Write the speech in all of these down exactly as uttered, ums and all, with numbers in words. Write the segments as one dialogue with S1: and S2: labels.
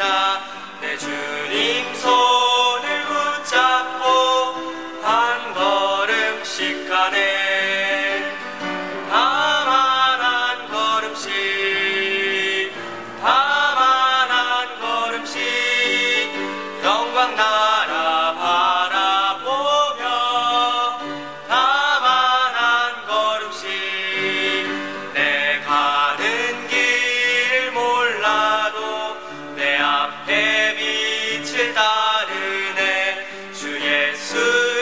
S1: 따라 내 주님 손을 붙잡고 한 걸음씩 가네. 다만 한 걸음씩, 다만 한 걸음씩 영광 나라 바라보며 다만 한 걸음씩 내 가는 길을 몰라도 내 앞에 빛을 따르네. 주 예수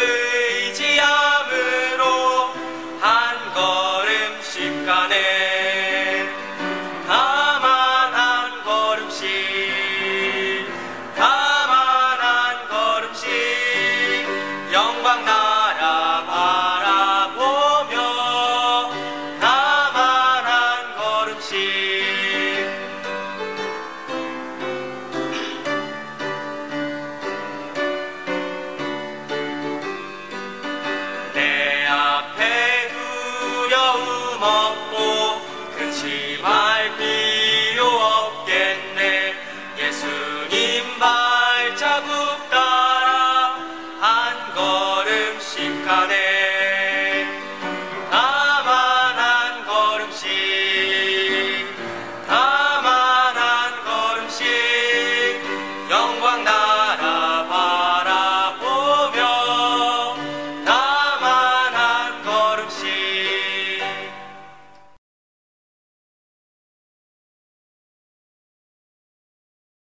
S1: 의지함으로 한 걸음씩 가네. 다만 한 걸음씩